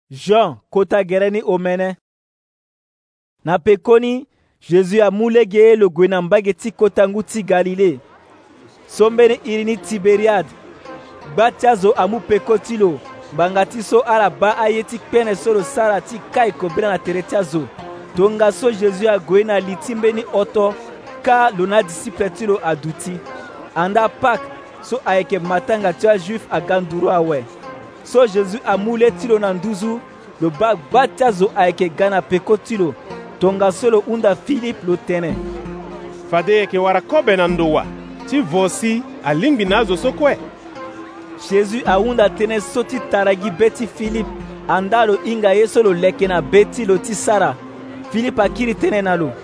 Jean kota gereni omene. Na pekoni, Jésus amulege ye lo gue na mbage ti kota ngu ti Galilée. Sombeni iri ni Tiberiade. Gba ti azo amu peko ti lo, mbanga ti so ala ba aye ti kpene so lo sara ti kai kobila na tere ti azo. Tonga so Jésus ague na li ti mbeni oto, ka lo na disiple ti lo aduti. Anda Pâques, so ayeke matanga ti Juif aga nduru awe. So Jésus amule ti lo na nduzu, lo ba gba ti azo ayeke ga na peko ti lo. Tonga so lo hunda Philippe lo tene. Fade yeke wara kobe na ndowa, ti vosi alingbi na azo so kue. Jésus ahunda tene so ti tara gi be ti Philippe, anda lo hinga ye so lo leke na be ti lo ti Sara. Philippe akiri tene na lo.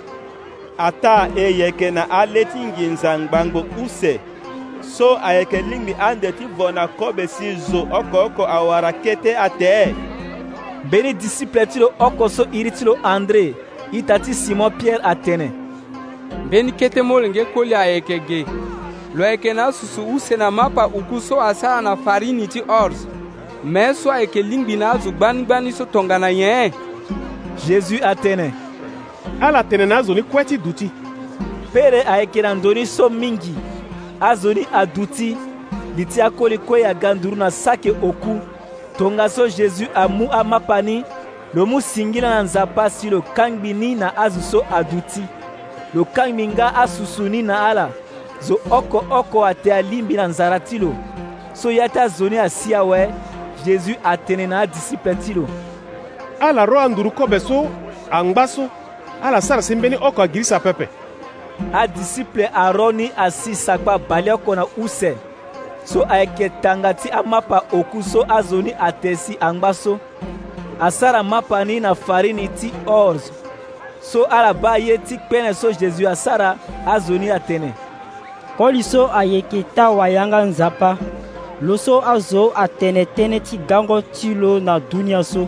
Ata e yeke na ale ti nginzangbango use, so ayeke lingbi ande ti vo na kobe si zo oko awara kete ate. Beni disiple ti lo oko so iri ti lo André, ita ti Simon Pierre atene. Beni kete molenge koli ayeke ge. Lo ayeke na susu use na mapa uku so asara na farini ti orz. Me so ayeke lingbi na azo gbani so tonga na yen. Jésus atene. Ala tene na azo ni kue ti duti. Pere ayeke na ndöni so mingi. Azo ni aduti, li ti akoli kue aga nduru na sake oku. Tonga so Jésus amu amapa ni, lo mu singila na nzapa si lo kangbi ni na azo so aduti. Lo kangbi nga asusu ni na ala, zo oko ate alimbi na nzara ti lo. So ya ti azo ni asi awe, Jésus atene na adisiple ti lo. Ala ro anduru kobe so angba so, ala sara si mbeni oko agirisa pepe. Adisiple aro ni asi sakpa bale oko na use. So ayeke tanga ti amapa oku so azo ni ate si angba so. Asara mapa ni na farini ti orz. So ala ba ye ti kpene so Jésus asara azo ni atene. Koli so ayeke ta wayanga nzapa, lo so azo atene tënë ti gango ti lo na dunia so.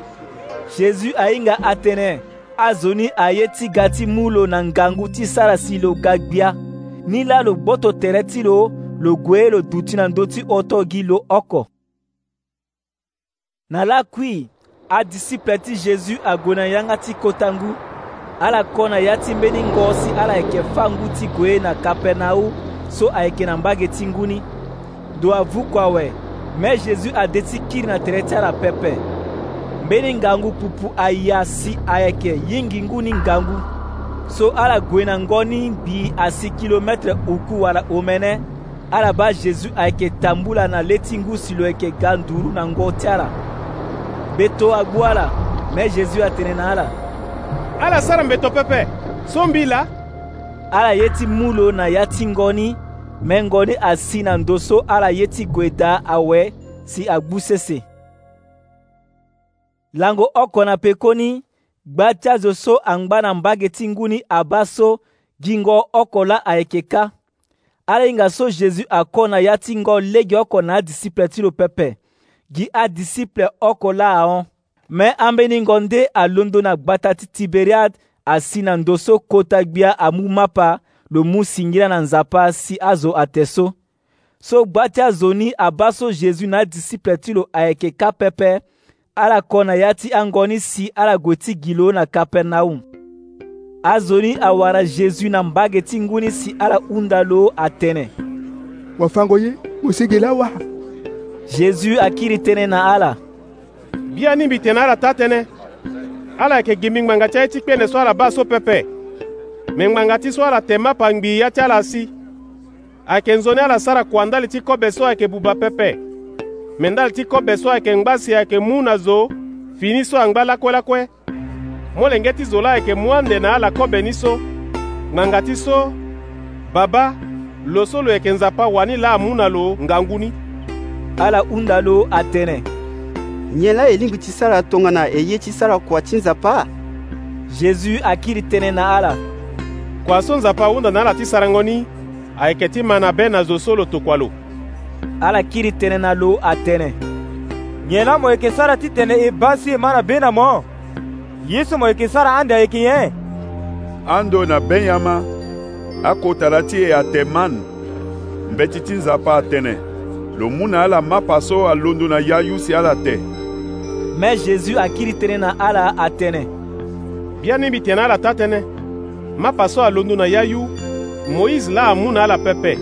Jésus ahinga atene, azo ni aye ti ga ti mu lo na ngangu ti sara si lo ga gbia. Ni la lo gboto tere ti lo gue lo duti na ndö ti oto gi lo oko. Na lakui, adisiple ti Jésus ague na yanga ti kota ngu. Ala kona ya ti mbeni ngo si ala yeke fa ngu ti gue na Kapernau, so ayeke na mbage ti nguni. Do avuku awe, me Jésus ade ti kiri na tere ti ala pepe. Mbeni ngangu pupu aya si ayeke yingi nguni ngangu. So ala gue na ngo ni mbi asi kilometre uku wala omene. Ala ba Jésus ayeke tambula na le ti ngu si lo yeke ga nduru na ngo ti ala. Beto agbu ala, me Jésus atene na ala. Ala sara mbeto pepe, so mbi la? Ala ye ti mu lo na ya ti ngoni, me ngoni asi na ndö so ala ye ti gue da awe si agbu sese. Lango oko na pekoni, gba ti azo so angba na mbage ti nguni aba so gi ngo oko la ayeke ka. Ala hinga so Jésus akona ya ti ngo lege oko na adisiple ti lo pepe, gi adisiple oko la ahon. Me ambeni ngo nde alondo na gbata ti Tiberiade asi na ndö so kota gbia amu mapa lo mu singila na nzapa si azo ate so. So gba ti azo ni aba so Jésus na adisiple ti lo ayeke ka pepe, ala kona ya ti angoni si ala gue ti gi lo na Kapernaum. Azo ni awara Jésus na mbage ti nguni si ala hunda lo atene. Wafango ye, mosegela wa. Jésus akiri tene na ala. Bia ni mbi tene ala ta tene. Ala yeke gi mingbanga ti aye ti kpene so ala ba so pepe. Mingbanga ti so ala te mapa ngbi ya ti ala si. Ayeke nzoni ala sara kuandali ti kobe so ayeke buba pepe. Mendali ti kobe so ayeke ngba si ayeke mu na zo, fini so angba lakue. Molenge ti zo la ayeke mu ande na ala kobe ni so. Ngbanga ti so, baba, lo so lo yeke nzapa wani la amu na lo ngangu ni. Ala hunda lo atene. Nye la e lingbi ti sara tongana e ye ti sara kua ti nzapa? Jésus akiri tene na ala. Kua so nzapa hunda na ala ti sara ngoni, ayeke ti ma na be na zo so lo tokua lo. Ala kiri tene na lo atene. Nye la mo yeke sara ti tene e ba si e ma na be na mo. Yesu mo yeke sara ande ayeke yen. Ando na Benyama, akota la ti e ate man, mbeti ti nzapa atene. Lo mu na ala mapa so alondo na yayu si ala te. Mais Jésus akiri tënë na ala atene. Bia ni mbi tene ala ta tënë. Mapa so alondo na ya yu, Moïse la amu na ala pepe.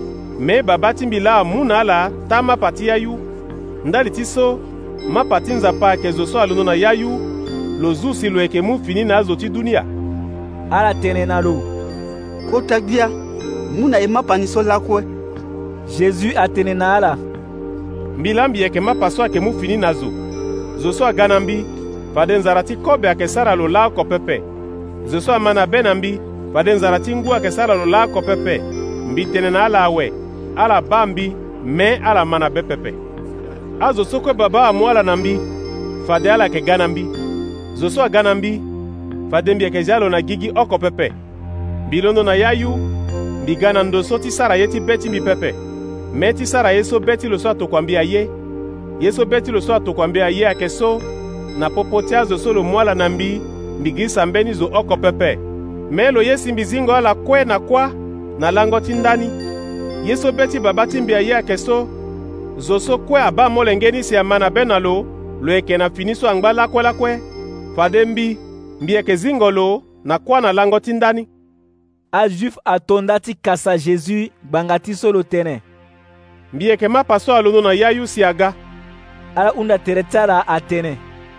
Me baba ti mbi la amu na ala ta mapa ti ya yu. Ndali ti so, mapa ti nzapa ayeke zo so alondo na ya yu, lo zu si lo yeke mu fini na azo ti dunia. Ala tene na lo. Kota gbia, mu na ye mapa ni so lakue. Jésus atene na ala. Mbila mbi yeke mapa so ayeke mu fini na zo. Zo so aga na mbi, fade nzara ti kobe ayeke sara lo la oko pepe. Zo so ama na be na mbi, fade nzara ti ngu ayeke sara lo la oko pepe. Mbi tene na ala awe, ala ba mbi, me ala ma na be pepe. Azo so kue baba amu ala na mbi, fade ala yeke ga na mbi. Zo so aga na mbi, fade mbi yeke ja lo na gigi oko pepe. Mbi londo na ya yu, mbi ga na ndo so ti sara ye ti be ti mbi pepe. Me ti sara ye so be ti lo so atokua mbi aye. Ye so be ti lo so atokua mbi aye ayeke so na popo ti azo so lo mu ala na mbi, mbi gi sambeni zo oko pepe. Me lo ye si mbi zingo ala kue na kuâ na lango ti ndani. Ye so be ti baba ti mbi aye ayeke so zo so kue aba molenge si ama na be na lo yeke na fini so angba lakue fade mbi yeke zingo lo na kuâ na lango ti ndani. Ajuif atonda ti kasa Jésus gbanga ti so lo tënë. Mbi yeke mapa so alondo na ya yu si aga. Ala hunda tere ti ala atene.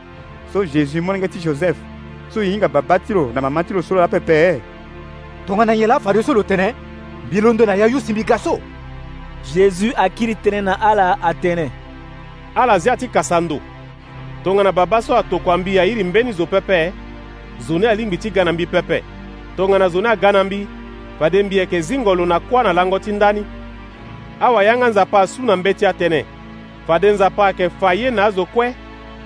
So Jésus molenge ti Joseph, so hinga baba ti lo na mama ti lo so lo apepe. Tongana ye la fade so lo tënë, mbi londo na ya yu si mbi ga so. Jésus akiri tënë na ala atene. Ala zia ti kasa ndo. Tongana baba so atokua mbi airi mbeni zo pepe, zo ni alingbi ti ga na mbi pepe. Tongana zo ni aga na mbi, fade mbi yeke zingo lo na kuâ na lango ti ndani. Awayanga nzapa asu na mbe ti atene, fade nzapa ayeke fa ye na azo kue.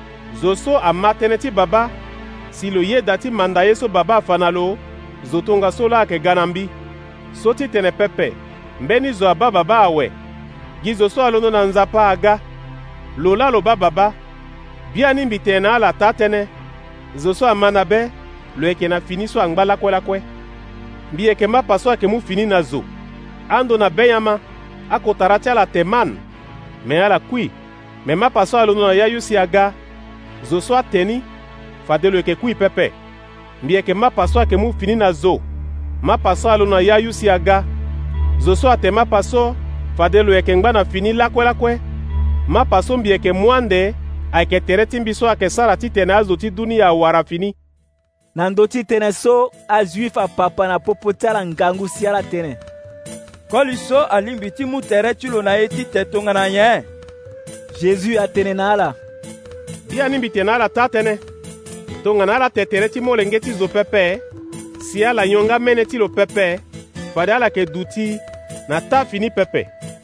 Zo so ama tënë ti baba, si lo ye da ti manda ye so baba afa na lo, zo tonga so la ayeke ga na mbi. So ti tene pepe, mbeni zo aba baba awe, gi zo so alondo na nzapa aga. Lo la lo ba baba, bia ni mbi tene na ala ta tënë, zo so ama na be, lo yeke na fini so angba lakue. Mbi yeke mapa so ayeke mu fini na zo. Ando na be nyama, akotara ti ala te man, me ala kui. Me mapa so alondo na ya yu si aga, zo so ateni, fade lo yeke kui pepe. Mbi yeke mapa so ayeke mu fini na zo. Mapa so alondo na ya yu si aga, zo so ate mapa so, fade lo yeke ngba na fini lakue. Mapa so mbi yeke mu ande, ayeke tere ti mbi so ayeke sara ti tene azo ti dunia awara fini. Na ndö ti tënë so, ajuif apapa na popo ti ala ngangu si ala tënë. Koli so alingbi ti mu tere ti lo na ye ti te tongana nyen. Jésus atene na ala. Bia ni mbi tene ala ta tënë. Tongana ala te tere ti molenge ti zo pepe, si ala nyonga mene ti lo pepe, fade ala yeke duti na ta fini pepe.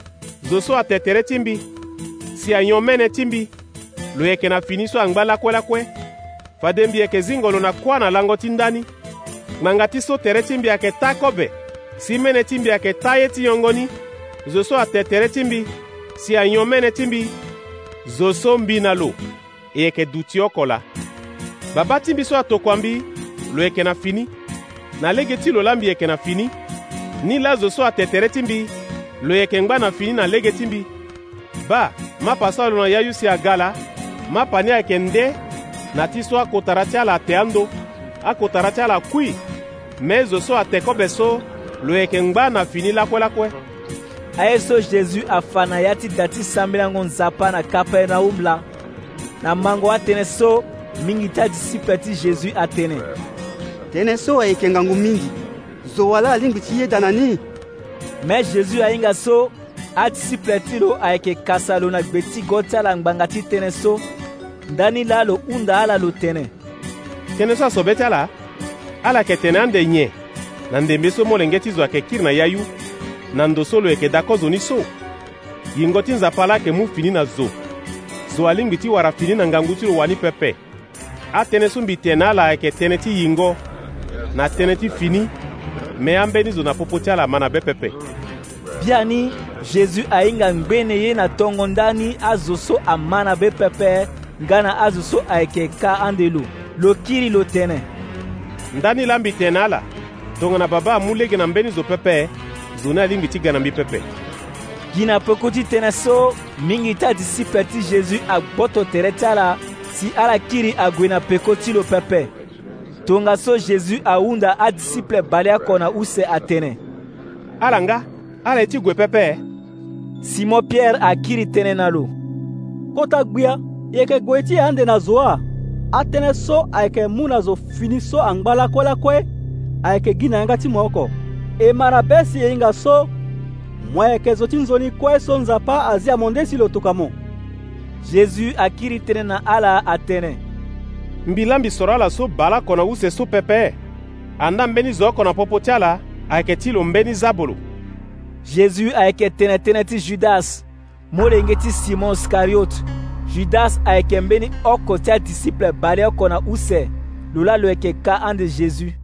Zo so ate tere ti mbi, si anyon mene ti mbi, lo yeke na fini so angba lakue. Fade mbi yeke zingo lo na kuâ na lango ti ndani. Ngbanga ti so tere ti mbi ayeke ta kobe, si mene ti mbi ayeke ta ye ti yongoni. Zo so ate tere ti mbi, si anyon mene ti mbi, zo so mbi na lo e yeke duti oko la. Baba ti mbi so atokua mbi, lo yeke na fini. Na lege ti lo la mbi yeke na fini. Ni la zo so ate tere ti mbi, lo yeke ngba na fini na lege ti mbi. Ba, mapa so alo na ya yu si aga la, mapa ni ayeke nde na ti so akotara ti ala ate ando, akotara ti ala kui. Me zo so ate kobe so, lo yeke ngba na fini lakue. Aye so Jésus afa na ya ti da ti sambelango nzapa na Kapernaum la. Na mango atene so, mingi ti adisiple ti Jésus atene. Tënë so ayeke ngangu mingi, zo wala alingbi ti ye da na ni. Me Jésus ahinga so, adisiple ti lo ayeke kasa lo na gbe ti go ti ala ngbanga ti tënë so, ndani la lo hunda ala lo tënë. Tënë so aso be ti ala, ala yeke tene ande nye, na ndembe so molenge ti zo ayeke kiri na ya yu, na ndo so lo yeke dako zo ni so. Yingo ti nzapa ala yeke mu fini na zo. Zo alingbi ti wara fini na ngangu ti lo wani pepe. Atënë so mbi tene ala ayeke tënë ti yingo, na tënë ti fini, me ambeni zo na popo ti ala ma na be pepe. Bia ni Jésus ahinga ngbene ye na tongo ndani azo so ama na be pepe, nga na azo so ayeke ka ande lo kiri lo tënë. Ndani la mbi tene ala, tongana baba amu lege na mbeni zo pepe, zo ni alingbi ti ga na mbi pepe. Gi na peko ti tënë so, mingi ti adisiple ti Jésus agboto tere ti ala, si ala kiri ague na peko ti lo pepe. Tonga so Jésus ahunda adisiple bale oko na use atene. Ala nga, ala ti gue pepe. Simon Pierre akiri tene na lo. Kota gbia, yeke gue ti ande na zoa. Atene so ayeke mu na zo fini so angba lakue ayeke gi na yanga ti moko. E mara be si e hinga so mo ayeke zo ti nzoni kue so nzapa azi amonde si lo toka mo. Jésus akiri tene na ala atene. Mbilambi soro ala so bala oko na use so pepe. Anda mbeni zo oko na popo ti ala ayeke ti lo mbeni zabolo. Jésus ayeke tene ti Judas, molenge ti Simon Iscariote. Judas ayeke mbeni oko ti adisiple bale oko na use lo la lo yeke ka ande Jésus.